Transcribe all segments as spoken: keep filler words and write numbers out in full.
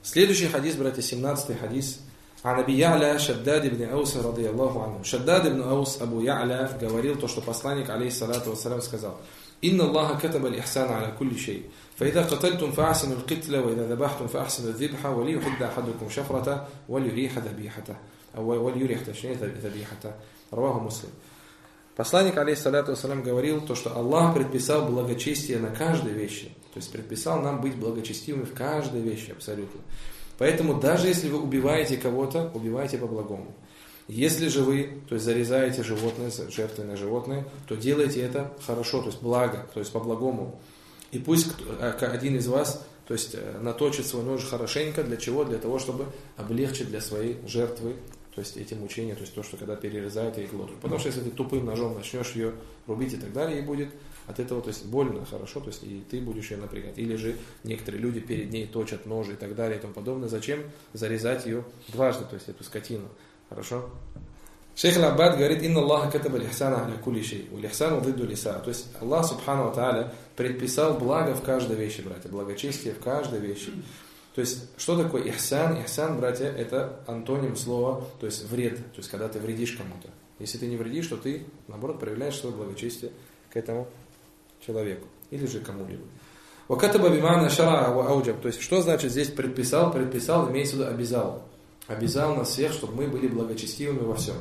Следующий хадис, братья, семнадцатый хадис. عن أبي يعلى شداد بن أوس رضي الله عنه. Шаддад ибн Аус, Абу Я'ля, говорил то, что посланник, алейхиссалату вассалям, сказал: إن الله كتب الإحسان على كل شيء فإذا قتلتم فأحسنوا القتل وإذا ذبحتم فأحسنوا الذبح وليحد أحدكم شفرته وليريح ذبيحته أو وليريح ذبيحته. رواه Муслим. Посланник, алейхиссалату вассалям, говорил то, что Аллах предписал благочестие на каждой вещи. То есть предписал нам быть благочестивыми в каждой вещи абсолютно. Поэтому даже если вы убиваете кого-то, убивайте по-благому. Если же вы, то есть зарезаете животное, жертвенное животное, то делайте это хорошо, то есть благо, то есть по-благому. И пусть один из вас, то есть наточит свой нож хорошенько, для чего? Для того, чтобы облегчить для своей жертвы, то есть эти мучения, то есть то, что когда перерезают ей глотку. Потому что если ты тупым ножом начнешь ее рубить и так далее, ей будет от этого, то есть больно, хорошо, то есть и ты будешь ее напрягать. Или же некоторые люди перед ней точат ножи и так далее и тому подобное. Зачем зарезать ее дважды, то есть эту скотину? Хорошо? Шейх Аль-Аббад говорит: «Инна Аллаха катаба лихсана аля кулли шей, у лихсану дидду лиса». То есть Аллах Субхану ва Тааля предписал благо в каждой вещи, братья, благочестие в каждой вещи. То есть, что такое ихсан? Ихсан, братья, это антоним слова, то есть вред, то есть когда ты вредишь кому-то. Если ты не вредишь, то ты, наоборот, проявляешь свое благочестие к этому человеку или же кому-либо. Вакатаба бимана шара ва ауджаб. То есть, что значит здесь предписал? Предписал, имеется в виду обязал. Обязал нас всех, чтобы мы были благочестивыми во всем.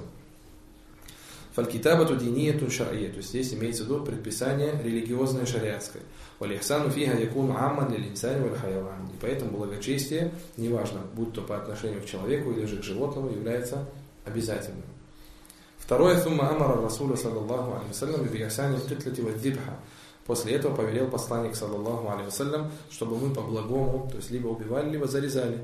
Фалькитабату диниятун шар'ия. То есть здесь имеется в виду предписание религиозное шариатское. Валихсану фиха якуну амман лил инсани валь хайван. И поэтому благочестие, неважно, будь то по отношению к человеку или же к животному, является обязательным. Второе: сумма амара расуля саллаллаху алейхи вассалям би ихсани китлати ва дзибха. После этого повелел посланник саллаллаху алейхи вассалям, чтобы мы по-благому, то есть либо убивали, либо зарезали.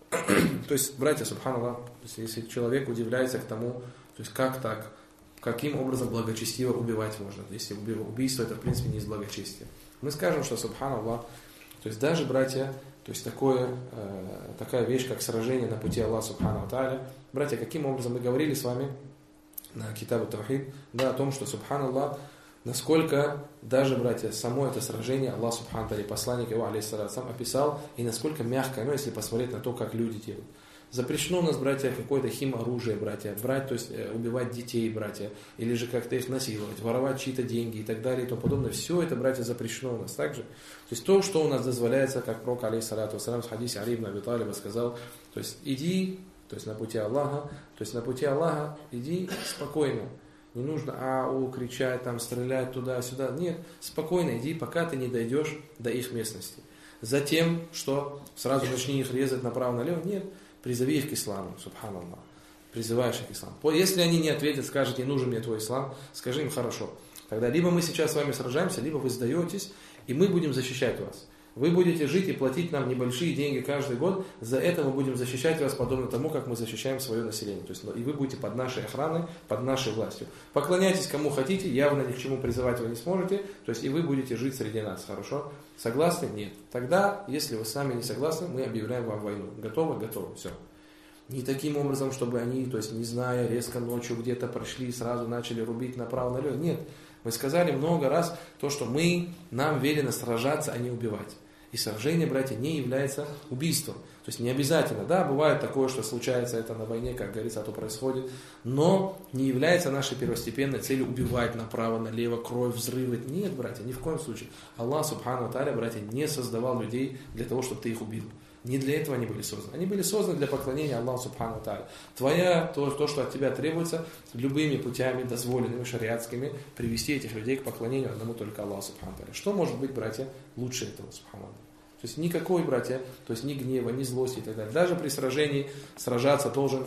То есть, братья, субханаллах, если человек удивляется к тому, то есть как так, каким образом благочестиво убивать можно, если убийство это в принципе не из благочестия. Мы скажем, что субханаллах, то есть даже, братья, то есть такое, э, такая вещь, как сражение на пути Аллаха субхану ва тааля. Братья, каким образом мы говорили с вами на Китабу Тавхид, да, о том, что субханаллах, насколько даже, братья, само это сражение Аллах субхану ва тааля, посланник его, алейхиссалату сам, описал, и насколько мягко, ну, если посмотреть на то, как люди делают. Запрещено у нас, братья, какое-то химоружие, братья, брать, то есть убивать детей, братья, или же как-то их насиловать, воровать чьи-то деньги и так далее и тому подобное. Все это, братья, запрещено у нас также. То есть то, что у нас дозволяется, как пророк, алейхиссалату вассалям, в хадисе Али ибн Аби Талиба сказал, то есть иди, то есть на пути Аллаха, то есть на пути Аллаха иди спокойно. Не нужно ау, кричать, там, стрелять туда-сюда. Нет, спокойно иди, пока ты не дойдешь до их местности. Затем, что сразу начни их резать направо-налево. Нет. Призови их к исламу, субханаллах. Призываешь их к исламу. Если они не ответят, скажут: не нужен мне твой ислам, скажи им: хорошо. Тогда либо мы сейчас с вами сражаемся, либо вы сдаетесь, и мы будем защищать вас. Вы будете жить и платить нам небольшие деньги каждый год, за это мы будем защищать вас, подобно тому, как мы защищаем свое население. То есть, и вы будете под нашей охраной, под нашей властью. Поклоняйтесь кому хотите, явно ни к чему призывать вы не сможете, то есть и вы будете жить среди нас, хорошо? Согласны? Нет. Тогда, если вы с нами не согласны, мы объявляем вам войну. Готовы? Готовы. Все. Не таким образом, чтобы они, то есть не зная, резко ночью где-то прошли и сразу начали рубить направо-налево. Нет. Мы сказали много раз то, что мы, нам велено сражаться, а не убивать. И сражение, братья, не является убийством. То есть не обязательно, да, бывает такое, что случается это на войне, как говорится, а то происходит, но не является нашей первостепенной целью убивать направо-налево, кровь, взрывы. Нет, братья, ни в коем случае. Аллах, субхану ва тааля, братья, не создавал людей для того, чтобы ты их убил. Не для этого они были созданы. Они были созданы для поклонения Аллаху субхану ва тааля. Твоя, то, то, что от тебя требуется, любыми путями, дозволенными, шариатскими, привести этих людей к поклонению одному только Аллаху субхану ва тааля. Что может быть, братья, лучше этого, субхану ва тааля? То есть никакой, братья, то есть ни гнева, ни злости и так далее. Даже при сражении сражаться должен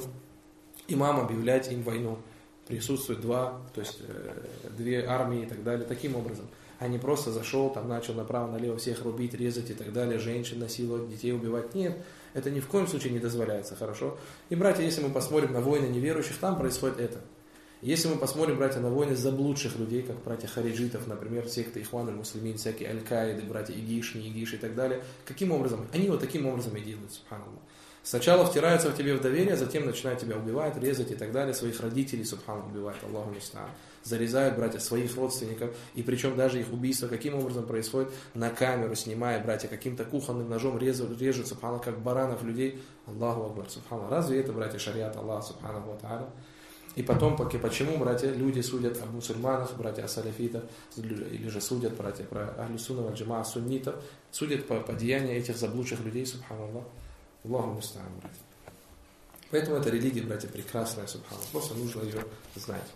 имам объявлять им войну. Присутствует два, то есть э, две армии и так далее. Таким образом. А не просто зашел, там начал направо-налево всех рубить, резать и так далее, женщин насиловать, детей убивать. Нет, это ни в коем случае не дозволяется, хорошо? И, братья, если мы посмотрим на войны неверующих, там происходит это. Если мы посмотрим, братья, на войны заблудших людей, как братья хариджитов, например, секты Ихван аль-Муслимин, всякие аль-Каиды, братья Игиш, не Игиш и так далее, каким образом? Они вот таким образом и делают, субханаллах. Сначала втираются в тебе в доверие, затем начинают тебя убивать, резать и так далее, своих родителей, субханаллах, убивают, Аллаху муста'ан. Зарезают, братья, своих родственников, и причем даже их убийство каким образом происходит? На камеру снимая, братья, каким-то кухонным ножом режут, режут, субханаллах, как баранов людей, Аллаху акбар, субханаллах. Разве это, братья, шариат Аллаха, субханаллаху ва та'аля? И потом, почему, братья, люди судят о мусульманах, братья, о салафитах, или же судят, братья, про ахлю сунна валь джамаа, суннитов, судят по, по деяниям этих заблудших людей, субханаллах, Аллаху муста'ан, братья. Поэтому эта религия, братья, прекрасная, субханаллах, просто нужно ее знать.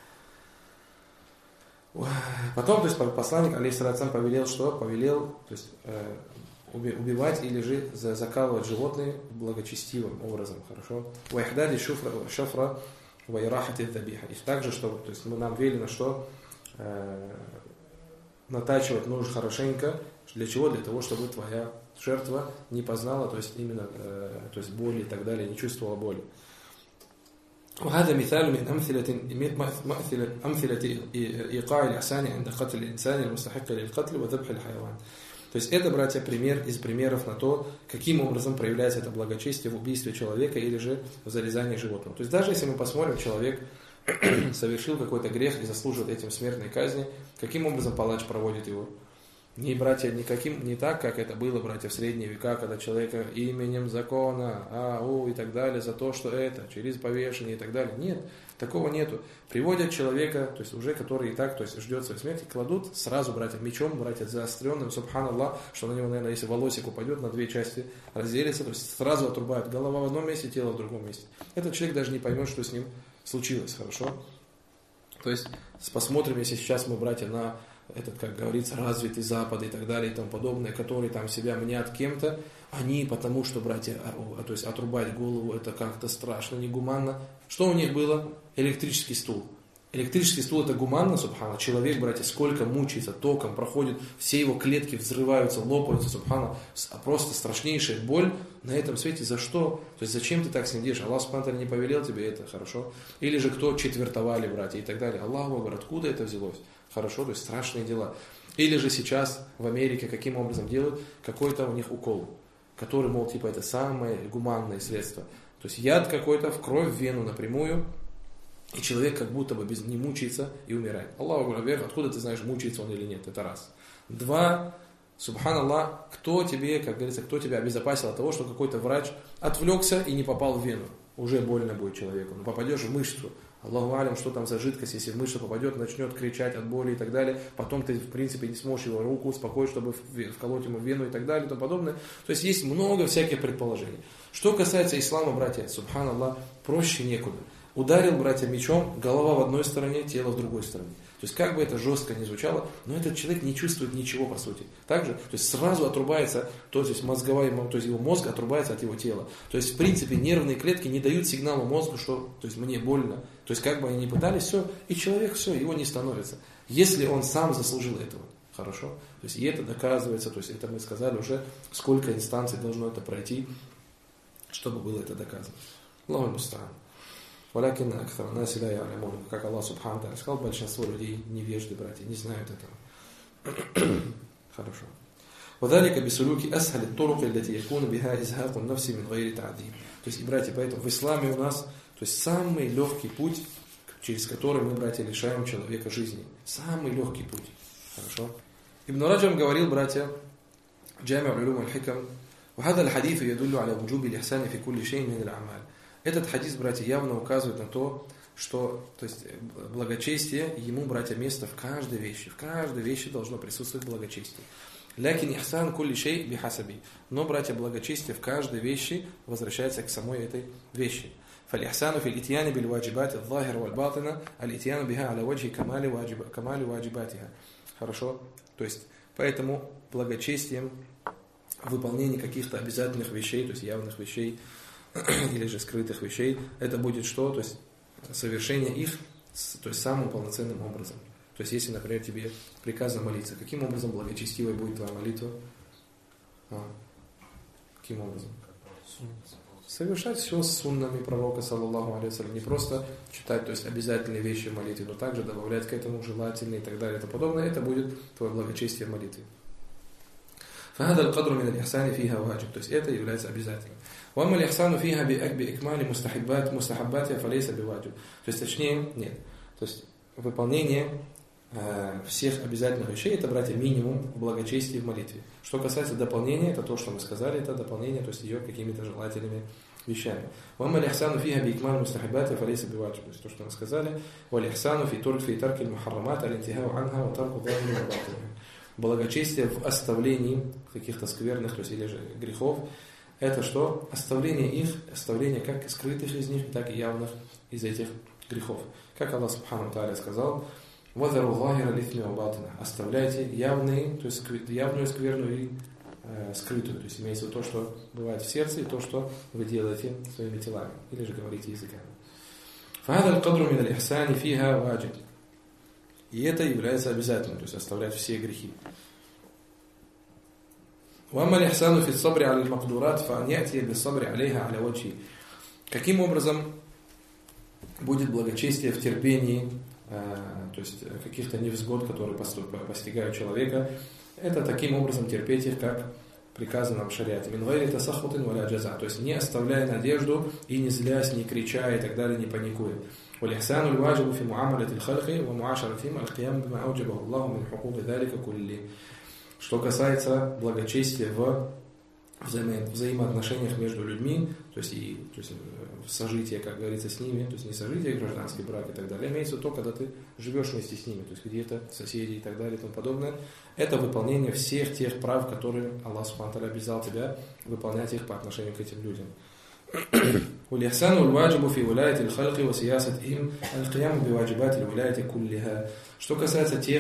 Потом, то есть, посланник, алейхиссалям, повелел, что? Повелел, то есть, э, убивать или же закалывать животные благочестивым образом, хорошо? Уайхдади шафра вайрахати дабиха. И также, что, то есть, нам велено, что э, натачивать нож хорошенько. Для чего? Для того, чтобы твоя жертва не познала, то есть, именно, э, то есть, боли и так далее, не чувствовала боли. وهذا مثال من أمثلة أمثلة إيقاع الإحسان عند قتل الإنسان المستحق للقتل وذبح الحيوان. То есть это, братья, пример из примеров на то, каким образом проявляется это благочестие в убийстве человека или же в зарезании животного. То есть даже если мы посмотрим, человек совершил какой-то грех и заслуживает этим смертной казни, каким образом палач проводит его? Не, братья, никаким, не так, как это было, братья, в средние века, когда человека именем закона, а, у и так далее, за то, что это, через повешение и так далее. Нет, такого нету. Приводят человека, то есть уже который и так, то есть ждет своей смерти, кладут сразу, братья, мечом, братья, заостренным, субханаллах, что на него, наверное, если волосик упадет, на две части разделится, то есть сразу отрубают голова в одном месте, тело в другом месте. Этот человек даже не поймет, что с ним случилось, хорошо? То есть посмотрим, если сейчас мы, братья, на этот, как говорится, развитый Запад и так далее и тому подобное, которые там себя мнят кем-то, они потому что, братья, то есть отрубать голову, это как-то страшно, негуманно. Что у них было? Электрический стул. Электрический стул это гуманно, субхана. Человек, братья, сколько мучается, током проходит, все его клетки взрываются, лопаются, субхана. Просто страшнейшая боль на этом свете. За что? То есть зачем ты так с ним делаешь? Аллах субхана не повелел тебе это, хорошо? Или же кто четвертовали, братья, и так далее. Аллаху акбар, откуда это взялось? Хорошо, то есть страшные дела. Или же сейчас в Америке каким образом делают? Какой-то у них укол, который, мол, типа это самое гуманное средство. То есть яд какой-то в кровь, в вену напрямую, и человек как будто бы без, не мучается и умирает. Аллаху акбар, откуда ты знаешь, мучается он или нет? Это раз. Два, субханаллах, кто тебе, как говорится, кто тебя обезопасил от того, что какой-то врач отвлекся и не попал в вену? Уже больно будет человеку. Но попадешь в мышцу. Аллаху алям, что там за жидкость, если в мышцу попадет, начнет кричать от боли и так далее. Потом ты, в принципе, не сможешь его руку успокоить, чтобы вколоть ему в вену и так далее и тому подобное. То есть есть много всяких предположений. Что касается ислама, братья, субханаллах, проще некуда. Ударил, братья, мечом, голова в одной стороне, тело в другой стороне. То есть как бы это жестко не звучало, но этот человек не чувствует ничего по сути. Также, то есть сразу отрубается, то есть мозговая, то есть его мозг отрубается от его тела. То есть в принципе нервные клетки не дают сигнала мозгу, что, то есть мне больно. То есть как бы они ни пытались, все, и человек все, его не становится. Если он сам заслужил этого. Хорошо? То есть и это доказывается, то есть это мы сказали уже, сколько инстанций должно это пройти, чтобы было это доказано. Аллаху муста'ан. Валякин акthар наси ла я'ламун. Как Аллах субхану тааля сказал, большинство людей невежды, братья, не знают этого. Хорошо. وذلك بسلوك أسهل الطرق التي يكون بها إزهاق النفس من غير تعذيب. То есть, братья, поэтому в исламе у нас, то есть самый легкий путь, через который мы, братья, лишаем человека жизни. Самый легкий путь. Хорошо. Ибн Раджаб говорил, братья, جامع العلوم والحكم وهذا الحديث يدل على وجوب الإحسان في كل شيء من الأعمال. Этот хадис, братья, явно указывает на то, что, то есть, благочестие, ему, братья, место в каждой вещи. В каждой вещи должно присутствовать благочестие. Лякин ихсан кулли шей бихасаби. Но, братья, благочестие в каждой вещи возвращается к самой этой вещи. فالإحسان في الإتيان بالواجبات الظاهرة والباطنة الإتيان بها على وجه كمال واجب كمال واجباتها. Хорошо? То есть, поэтому благочестием выполнение каких-то обязательных вещей, то есть явных вещей, или же скрытых вещей, это будет что? То есть совершение их, то есть самым полноценным образом. То есть если, например, тебе приказано молиться, каким образом благочестивой будет твоя молитва? А? Каким образом? совершать все с суннами пророка, саллаллаху алейхи вассалям, не просто читать, то есть обязательные вещи в молитве, но также добавлять к этому желательные и так далее и тому подобное, это будет твое благочестие в молитве. فهذا القدر من الإحسان فيها واجب, то есть это является обязательным. وأما الإحسان فيها بإكمال مستحبات مستحباتها فليس بواجب, то есть точнее нет, то есть выполнение э, всех обязательных вещей это, братья, минимум в благочестии в молитве. Что касается дополнения, это то, что мы сказали, это дополнение, то есть ее какими-то желательными вещами. وأما الإحسان فيها بإكمال مستحباتها فليس بواجب, то есть то, что мы сказали. والإحسان في ترك في ترك المحرمات الانتهاء عنها وترك ظاهر وباطنها. Благочестие в оставлении каких-то скверных, то есть или же грехов, это что? Оставление их, оставление как скрытых из них, так и явных из этих грехов. Как Аллах Субхану Тааля сказал: وَذَرُوا ظَاهِرَ الْإِثْمِ وَبَاطِنَهُ. Оставляйте явные, то есть явную скверну и э, скрытую, то есть имеется в виду то, что бывает в сердце, и то, что вы делаете своими телами, или же говорите языками. فَهَذَا الْقَدْرُ مِنَ الْإِحْسَانِ فِيهَا واجب. И это является обязательным, то есть оставлять все грехи. وَأَمَّا الْإِحْسَانُ فِي الصَّبْرِ عَلَى الْمَقْدُورَاتِ فَأَنْ يَأْتِيَ بِالصَّبْرِ عَلَيْهَا عَلَى وَجْهِهِ. Каким образом будет благочестие в терпении, э, то есть каких-то невзгод, которые постигают человека, это таким образом терпеть их, как приказано в шариате. مِنْ غَيْرِ تَسَخُطٍ وَلَا جَزَعٍ. То есть не оставляя надежду и не злясь, не крича и так далее, не паникуя. والإحسان الواجب في معاملة الخلق ومعاشرتهم القيام بما أوجبه الله من حقوق ذلك كله. Что касается благочестия в взаимо- взаимоотношениях между людьми, то есть и то есть сожитие, как говорится, с ними, то есть не сожитие, гражданский брак и так далее, имеется то, когда ты живешь вместе с ними, то есть где-то соседи и так далее и тому подобное, это выполнение всех тех прав, которые Аллах Субхану ва Тааля обязал тебя выполнять их по отношению к этим людям. والإحسان الواجب في ولاية الخلق وسياستهم القيام بواجبات الولاية كلها. Что касается тех,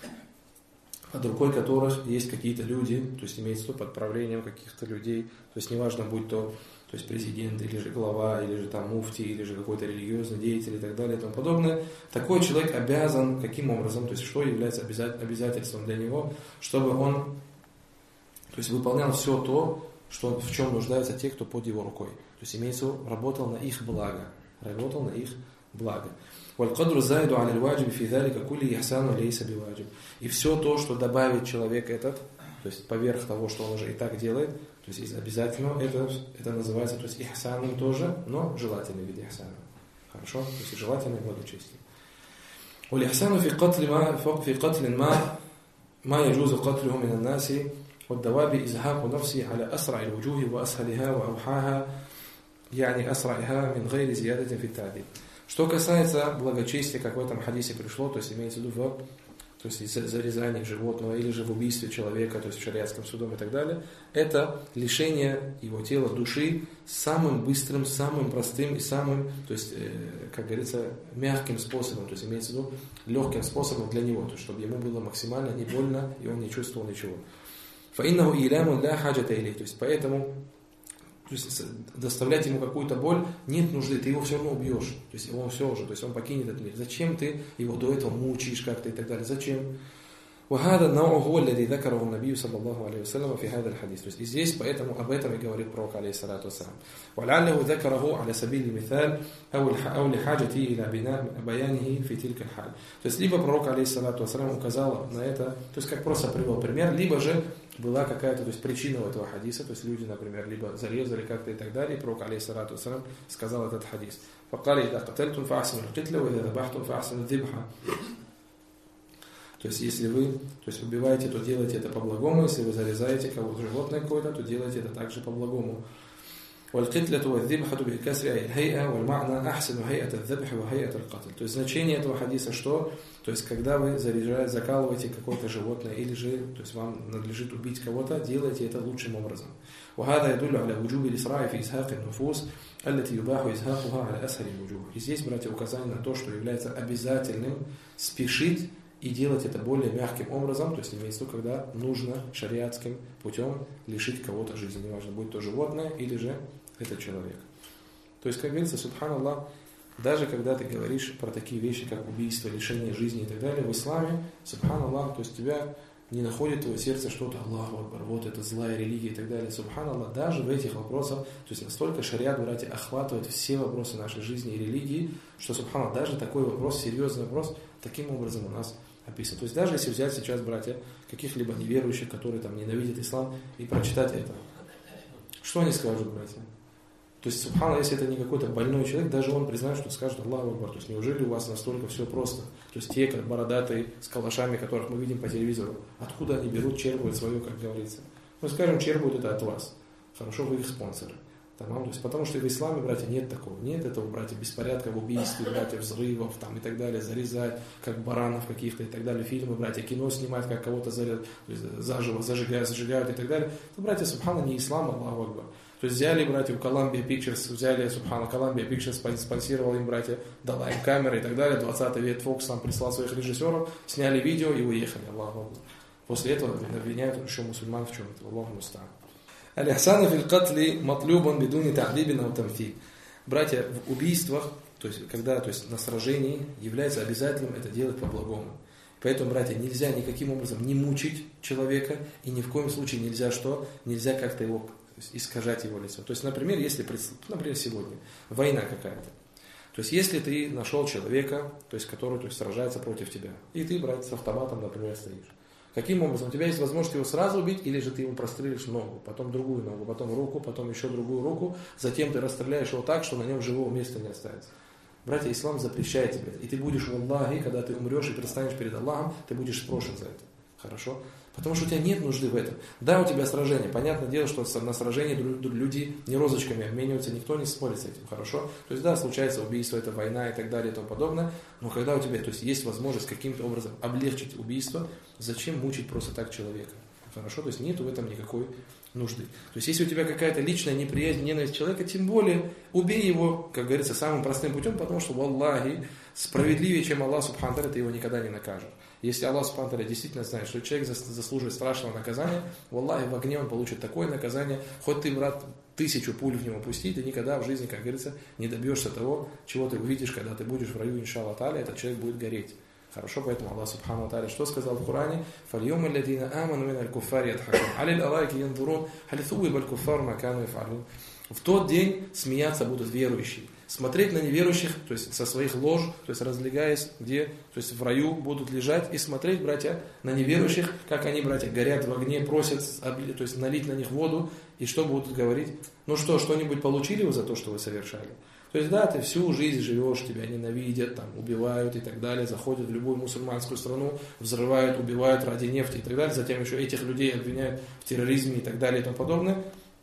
под рукой которых есть какие-то люди, то есть имеется под правлением каких-то людей, то есть неважно, будь то, то есть президент, или же глава, или же там муфти, или же какой-то религиозный деятель и так далее и тому подобное, такой человек обязан, каким образом, то есть что является обязательством для него, чтобы он, то есть выполнял все то, что, в чем нуждаются те, кто под его рукой. То есть имеется в виду, работал на их благо. Работал на их благо. وَالْقَدْرُ الزَّائِدُ عَلَى الْوَاجِبِ فِي ذَلِكَ كُلِّ إِحْسَانٌ لَيْسَ بِوَاجِبٍ. И все то, что добавит человек этот, то есть поверх того, что он уже и так делает, то есть из обязательного, это, это называется, то есть ихсаном тоже, но желательный вид ихсана. Хорошо? То есть желательное благочестие. وَالْإِحْسَانُ فِي قَتْلِ مَا فِي قَتْلٍ مَا مَا يَجُوزُ قَتْلُهُ مِنَ النَّاسِ وَالدَّوَابِ إِزْهَاقُ نَفْسِهِ عَلَى أَسْرَعِ الْوُجُوهِ وَأَسْهَلِهَا وَأَوْحَاهَا يعني أسرعها من غير زيادة في التعديل. Что касается благочестия, как в этом хадисе пришло, то есть имеется в виду в то есть зарезании животного или же в убийстве человека, то есть в шариатском судом и так далее, это лишение его тела души самым быстрым, самым простым и самым, то есть, как говорится, мягким способом, то есть имеется в виду легким способом для него, то есть чтобы ему было максимально не больно и он не чувствовал ничего. فإنه إيلام لا حاجة إليه. То есть поэтому то есть доставлять ему какую-то боль нет нужды, ты его все равно убьешь, то есть он все уже, то есть он покинет этот мир. Зачем ты его до этого мучаешь как-то и так далее? Зачем? وهذا النوع هو الذي ذكره النبي صلى الله عليه وسلم في هذا الحديث. То есть и здесь поэтому об этом и говорит пророк алейхиссалату вассалам. ولعله ذكره على سبيل المثال أو أو لحاجته إلى بناء بيانه في تلك الحال. То есть либо пророк алейхиссалату вассалам указал на это, то есть как просто привел пример, либо же была какая-то, то есть причина у этого хадиса, то есть люди, например, либо зарезали как-то и так далее, и пророк алейхиссалату вассалам сказал этот хадис. فقال إذا قتلتم فأحسنوا القتلة وإذا ذبحتم فأحسنوا الذبحة. То есть, если вы то есть, убиваете, то делайте это по-благому, если вы зарезаете кого-то животное какое-то, то делайте это также по-благому. والقتلة والذبحة بكسر الهيئة والمعنى أحسن هيئة الذبح وهيئة القتل. То есть значение этого хадиса что? То есть когда вы заряжаете, закалываете какое-то животное или же, то есть вам надлежит убить кого-то, делайте это лучшим образом. وهذا يدل على وجوب الإسراع في إزهاق النفوس التي يباح إزهاقها على أسهل الوجوه. И здесь, братья, указание на то, что является обязательным спешить и делать это более мягким образом, то есть имеется в виду, когда нужно шариатским путем лишить кого-то жизни, неважно, будь то животное или же это человек. То есть, как говорится, субханаллах, даже когда ты говоришь про такие вещи, как убийство, лишение жизни и так далее, в исламе, субханаллах, то есть тебя не находит твое сердце что-то, Аллаху Акбар, вот это злая религия и так далее. Субханаллах, даже в этих вопросах, то есть настолько шариат, братья, охватывает все вопросы нашей жизни и религии, что, субханаллах, даже такой вопрос, серьезный вопрос, таким образом у нас описан. То есть даже если взять сейчас, братья, каких-либо неверующих, которые там ненавидят ислам, и прочитать это, что они скажут, братья? То есть, субханаллах, если это не какой-то больной человек, даже он признает, что скажет Аллаху Акбар. То есть, неужели у вас настолько все просто? То есть, те, как бородатые, с калашами, которых мы видим по телевизору, откуда они берут, черпают свое, как говорится? Ну, скажем, черпают это от вас. Хорошо, вы их спонсоры. Тамам, то есть, потому что в исламе, братья, нет такого. Нет этого, братья, беспорядков, убийств, братья, взрывов там, и так далее, зарезать, как баранов каких-то и так далее, фильмы, братья, кино снимать, как кого-то заряд, заживо зажигают, зажигают и так далее. То, братья, субханаллах, не ислам, Аллаху Акбар. То есть взяли, братья, у Columbia Pictures, взяли, субханаллах, Columbia Pictures спонсировал им, братья, дала им камеры и так далее, двадцатый век Фокс там прислал своих режиссеров, сняли видео и уехали, Аллаху Акбар. После этого обвиняют еще мусульман в чем-то, Аллаху муста'ан. Аль-Ихсан фил катли матлюбан бидуни та'дибин ау тамфил. Братья, в убийствах, то есть когда, то есть на сражении, является обязательным это делать по-благому. Поэтому, братья, нельзя никаким образом не мучить человека, и ни в коем случае нельзя что? Нельзя как-то его, то есть, искажать его лицо. То есть, например, если, например, сегодня война какая-то. То есть, если ты нашел человека, то есть, который то есть, сражается против тебя, и ты, брат, с автоматом, например, стоишь. Каким образом? У тебя есть возможность его сразу убить, или же ты ему прострелишь ногу, потом другую ногу, потом руку, потом еще другую руку, затем ты расстреляешь его так, что на нем живого места не останется. Братья, ислам запрещает тебе. И ты будешь в Аллахе, когда ты умрешь и предстанешь перед Аллахом, ты будешь спрошен за это. Хорошо? Потому что у тебя нет нужды в этом. Да, у тебя сражение. Понятное дело, что на сражении люди не розочками обмениваются, никто не спорит с этим. Хорошо? То есть, да, случается убийство, это война и так далее и тому подобное. Но когда у тебя то есть, есть возможность каким-то образом облегчить убийство, зачем мучить просто так человека? Хорошо? То есть, нету в этом никакой нужды. То есть, если у тебя какая-то личная неприязнь, ненависть человека, тем более убей его, как говорится, самым простым путем, потому что, валлахи, справедливее, чем Аллах Субхану ва Тааля, ты его никогда не накажешь. Если Аллах Субхану ва Тааля действительно знает, что человек заслуживает страшного наказания, валлахи, в огне он получит такое наказание, хоть ты, брат, тысячу пуль в него пусти, ты никогда в жизни, как говорится, не добьешься того, чего ты увидишь, когда ты будешь в раю, иншаллах тааля, этот человек будет гореть. Хорошо, поэтому Аллах Субхану ва Тааля что сказал в Коране? فَالْيَوْمَ الَّذِينَ آمَنُوا مِنَ الْكُفَّارِ يَضْحَكُونَ عَلَى الْأَرَائِكِ يَنْظُرُونَ هَلْ ثُوِّبَ الْكُفَّارُ مَا كَانُوا يَفْعَلُونَ. В тот день смеяться будут верующие. Смотреть на неверующих, то есть со своих лож, то есть разлегаясь, где, то есть в раю будут лежать и смотреть, братья, на неверующих, как они, братья, горят в огне, просят, то есть налить на них воду, и что будут говорить? Ну что, что-нибудь получили вы за то, что вы совершали? То есть, да, ты всю жизнь живешь, тебя ненавидят, там, убивают и так далее, заходят в любую мусульманскую страну, взрывают, убивают ради нефти и так далее, затем еще этих людей обвиняют в терроризме и так далее и тому подобное.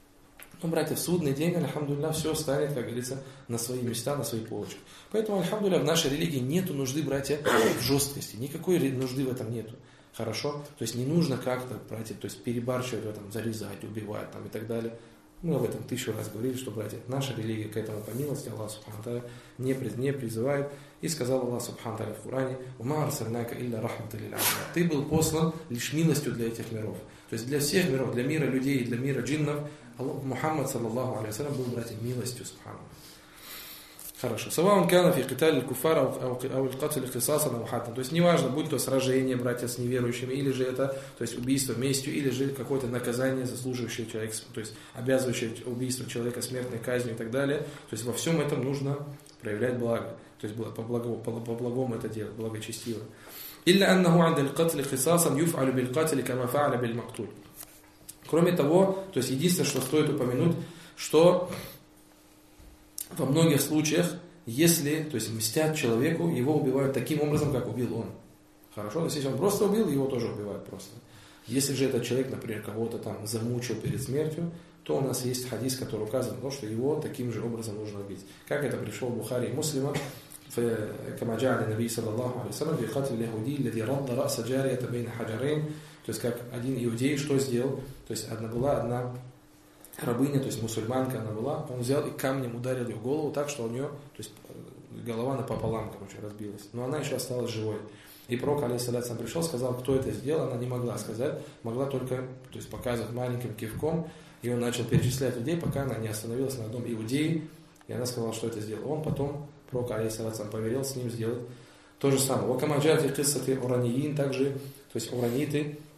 Но, братья, в судный день, альхамдулилля, все станет, как говорится, на свои места, на свои полочки. Поэтому, альхамдулилля, в нашей религии нету нужды, братья, в жесткости, никакой нужды в этом нету. Хорошо? То есть не нужно как-то, братья, то есть перебарщивать в этом, зарезать, убивать там, и так далее. Мы об этом тысячу раз говорили, что, братья, наша религия к этому по милости Аллах Субхану Тааля не, не призывает. И сказал Аллах Субхану Тааля в Коране: «Ума арсальнака илля рахматан лил аламин». Ты был послан лишь милостью для этих миров. То есть для всех миров, для мира людей и для мира джиннов, Мухаммад, саллаллаху алейхи ва саллям, был, братья, милостью, субхану. Хорошо. Саваун кана фи киталь аль-куфар ау аль-катл ихтисасан ау хаттан. То есть неважно, будь то сражение, братья, с неверующими, или же это, то есть убийство местью, или же какое-то наказание, заслуживающее человека, то есть обязывающее убийство человека смертной казнью и так далее. То есть во всем этом нужно проявлять благо. То есть по благому, по, по благому это делать, благочестиво. Илля аннаху анда аль-катл ихтисасан юф'алю биль-катли кама фа'аля биль-мактуль. Кроме того, то есть единственное, что стоит упомянуть, что во многих случаях, если, то есть мстят человеку, его убивают таким образом, как убил он. Хорошо? То есть если он просто убил, его тоже убивают просто. Если же этот человек, например, кого-то там замучил перед смертью, то у нас есть хадис, который указывает на то, что его таким же образом нужно убить. Как это пришло в Бухари и Муслима, كما جعل النبي صلى الله عليه وسلم في قتل اليهودي الذي رد رأس جارية بين حجرين. То есть как один иудей что сделал? То есть одна была одна рабыня, то есть мусульманка она была, он взял и камнем ударил ее голову так, что у нее, то есть голова напополам, короче, разбилась. Но она еще осталась живой. И пророк, алейхиссалям, пришел, сказал, кто это сделал, она не могла сказать, могла только, то есть показывать маленьким кивком, и он начал перечислять людей, пока она не остановилась на одном иудее, и она сказала, что это сделал. Он потом, пророк, алейхиссалям, поверил с ним сделать то же самое. Вакамаджати киссати ураниин, также, то есть ураниты,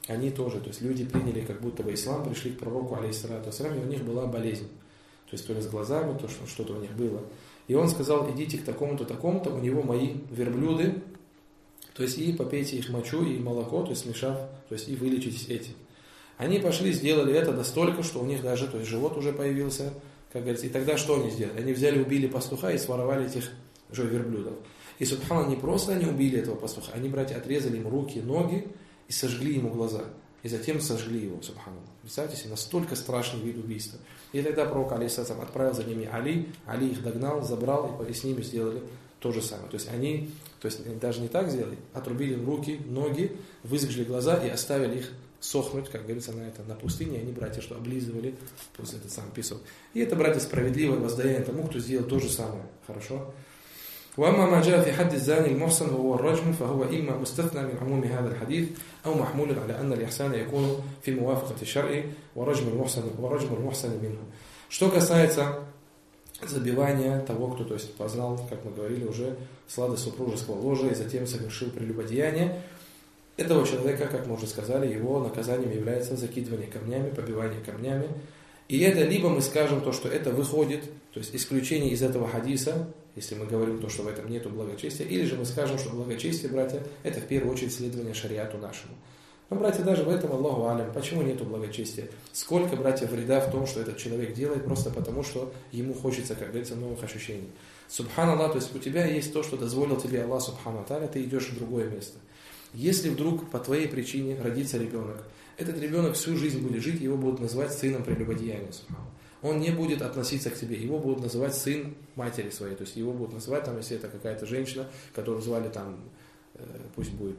они тоже, то есть люди приняли как будто бы ислам, пришли к пророку, алейхиссалату вассалям, и у них была болезнь. То есть то ли с глазами, то что что-то у них было. И он сказал, идите к такому-то, такому-то, у него мои верблюды, то есть и попейте их мочу и молоко, то есть смешав, то есть и вылечитесь этим. Они пошли, сделали это настолько, что у них даже, то есть живот уже появился, как говорится. И тогда что они сделали? Они взяли, убили пастуха и своровали этих же верблюдов. И субхана, не просто они убили этого пастуха, они, братья, отрезали ему руки, ноги и сожгли ему глаза. И затем сожгли его, субхана. Представьте себе, настолько страшный вид убийства. И тогда пророк, алейхиссалям, отправил за ними Али, Али их догнал, забрал, и с ними сделали то же самое. То есть они, то есть даже не так сделали, отрубили им руки, ноги, выжгли глаза и оставили их сохнуть, как говорится, на, это, на пустыне, они, братья, что облизывали после этот самый песок. И это, братья, справедливое воздаяние тому, кто сделал то же самое. Хорошо? وأما ما جاء في حد الزاني المحصن وهو الرجم فهو إما مستثنى من عموم هذا الحديث أو محمول على أن الإحسان يكون في موافقة الشرع ورجم المحصن ورجم المحصن منه. Что касается забивания того, кто, то есть, познал, как мы говорили уже, сладость супружеского ложа и затем совершил прелюбодеяние, этого человека, как мы уже сказали, его наказанием является закидывание камнями, побивание камнями. И это либо мы скажем то, что это выходит, то есть исключение из этого хадиса, если мы говорим то, что в этом нету благочестия, или же мы скажем, что благочестие, братья, это в первую очередь следование шариату нашему. Но, братья, даже в этом, Аллаху алям, почему нету благочестия? Сколько, братья, вреда в том, что этот человек делает, просто потому, что ему хочется, как говорится, новых ощущений. Субханаллах, то есть у тебя есть то, что дозволил тебе Аллах, субхану та'аля, ты идешь в другое место. Если вдруг по твоей причине родится ребенок, этот ребенок всю жизнь будет жить, его будут называть сыном прелюбодеяния. Он не будет относиться к тебе, его будут называть сын матери своей, то есть его будут называть, там, если это какая-то женщина, которую звали там, пусть будет,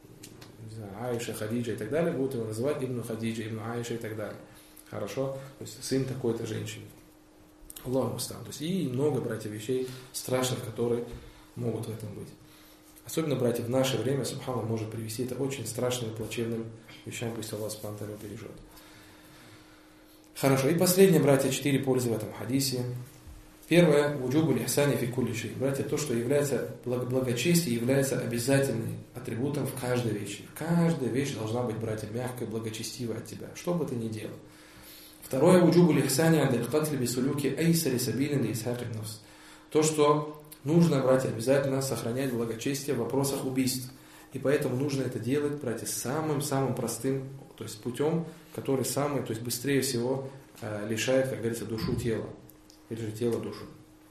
не знаю, Аиша, Хадиджа и так далее, будут его называть Ибн Хадиджа, Ибн Аиша и так далее. Хорошо? То есть сын такой-то женщины. Аллаху устан. То есть и много, братья, вещей страшных, которые могут в этом быть. Особенно, братья, в наше время, субхана, может привести это очень страшным и плачевным вещам, пусть Аллах субхана та'аля бережет. Хорошо, и последнее, братья, четыре пользы в этом хадисе. Первое, вуджубу лихсани фи кулли шей. Братья, то, что является благочестие, является обязательным атрибутом в каждой вещи. Каждая вещь должна быть, братья, мягкой, благочестивой от тебя, что бы ты ни делал. Второе, вуджубу лихсани андаль катли бисулюки айсари сабилин ли исхаки нафс. То, что нужно, братья, обязательно сохранять благочестие в вопросах убийств. И поэтому нужно это делать, братья, самым-самым простым, то есть путем, который самый, то есть быстрее всего э, лишает, как говорится, душу тела. Или же тело душу.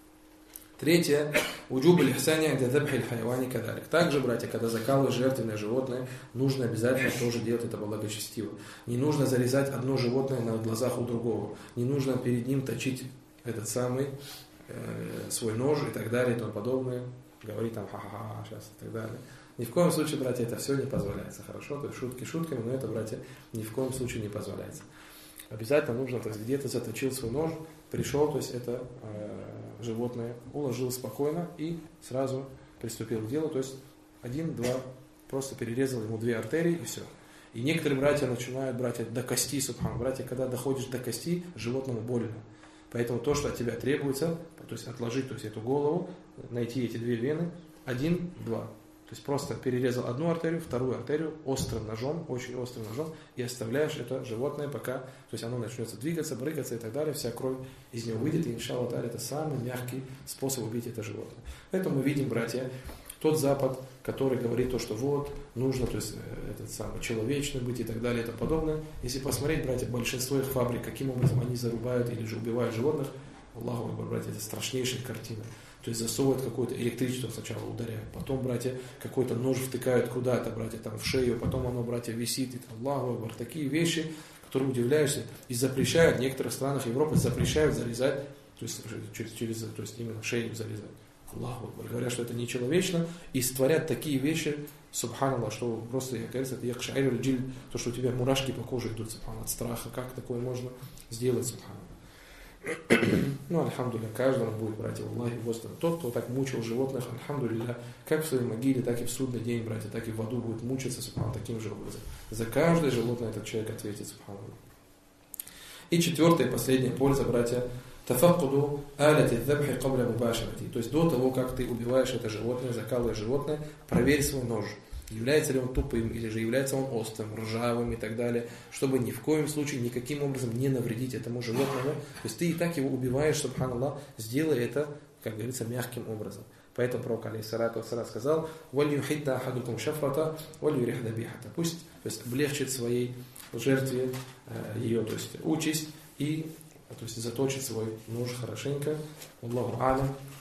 Третье. Уджуб аль-ихсани инда забхи аль-хайвани кадалик. Также, братья, когда закалываешь жертвенное животное, нужно обязательно тоже делать это благочестиво. Не нужно зарезать одно животное на глазах у другого. Не нужно перед ним точить этот самый э, свой нож и так далее и тому подобное. Говорить там ха-ха-ха сейчас и так далее. Ни в коем случае, братья, это все не позволяется. Хорошо? То есть шутки шутками, но это, братья, ни в коем случае не позволяется. Обязательно нужно, то есть где-то заточил свой нож, пришел, то есть это э, животное, уложил спокойно и сразу приступил к делу, то есть один-два, просто перерезал ему две артерии и все. И некоторые братья начинают, братья, до кости, субхан, братья, когда доходишь до кости, животному больно. Поэтому то, что от тебя требуется, то есть отложить, то есть эту голову, найти эти две вены, один-два. То есть просто перерезал одну артерию, вторую артерию острым ножом, очень острым ножом, и оставляешь это животное, пока, то есть оно начнется двигаться, брыкаться и так далее, вся кровь из него выйдет, и иншаллах это самый мягкий способ убить это животное. Поэтому мы видим, братья, тот Запад, который говорит то, что вот, нужно, то есть этот самый человечный быть и так далее и тому подобное. Если посмотреть, братья, большинство их фабрик, каким образом они зарубают или же убивают животных, Аллаху Акбар, братья, это страшнейшая картина. То есть засовывают какое-то электричество сначала, ударяют, потом, братья, какой-то нож втыкают куда-то, братья, там в шею, потом оно, братья, висит, и там, Аллаху Акбар, такие вещи, которые удивляешься, и запрещают, в некоторых странах Европы запрещают зарезать, то есть через, через то есть именно шею зарезать. Аллаху Акбар, говорят, что это нечеловечно, и створят такие вещи, субханаллах, что просто, я говорю, это якшаир аль-джиль, то, что у тебя мурашки по коже идут, субханаллах, от страха, как такое можно сделать, субханаллах. Ну, альхамдулилля, каждому будет, братья, Аллахи Господа. Тот, кто так мучил животных, альхамдулилля, как в своей могиле, так и в судный день, братья, так и в аду будет мучиться, субханаллах, таким же образом. За каждое животное этот человек ответит, субханаллах. И четвертая, последняя польза, братья, тафаккуду аляти дзабхи кабля мубашарати. То есть до того, как ты убиваешь это животное, закалываешь животное, проверь свой нож. является ли он тупым, или же является он острым, ржавым и так далее, чтобы ни в коем случае никаким образом не навредить этому животному. То есть ты и так его убиваешь, субханаллах, сделай это, как говорится, мягким образом. Поэтому пророк алейхиссалату вассалям сказал: «Валь-юхидда ахадукум шафрата, валь-юрих дабихата». Пусть, то есть, облегчит своей жертве э, ее, то есть, участь и, то есть, заточит свой нож хорошенько. Аллаху алям.